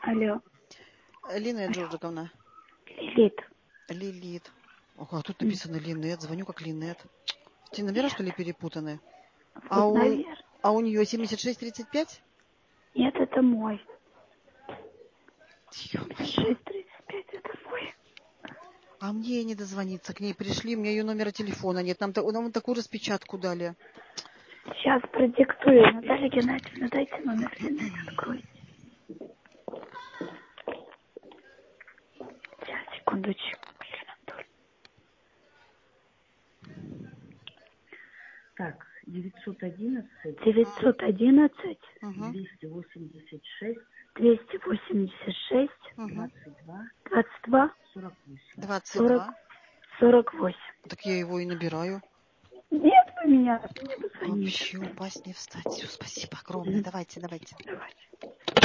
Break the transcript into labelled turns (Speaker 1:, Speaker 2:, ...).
Speaker 1: Алло.
Speaker 2: Линет Джорджиковна.
Speaker 1: Лилит.
Speaker 2: Лилит. Ого, а тут написано Линет. Звоню как Линет. Те номера, что ли, перепутаны?
Speaker 1: Вот, наверное.
Speaker 2: А у нее 7635?
Speaker 1: Нет, это мой.
Speaker 2: Ё-моё.
Speaker 1: 7635, это мой.
Speaker 2: А мне не дозвониться. К ней пришли, у меня ее номера телефона нет. Нам такую распечатку дали.
Speaker 1: Сейчас продиктую. Наталья Геннадьевна, дайте номер Линет, откройте. Сейчас, секундочку.
Speaker 3: Так, 911
Speaker 1: 911
Speaker 3: 286
Speaker 1: 286
Speaker 3: 22
Speaker 1: 22
Speaker 3: 48.
Speaker 2: 22.
Speaker 1: 48.
Speaker 2: Так я его и набираю.
Speaker 1: Нет, вы меня не позвоните.
Speaker 2: Вообще упасть не встать. Все, спасибо огромное. Давайте.
Speaker 1: Давайте.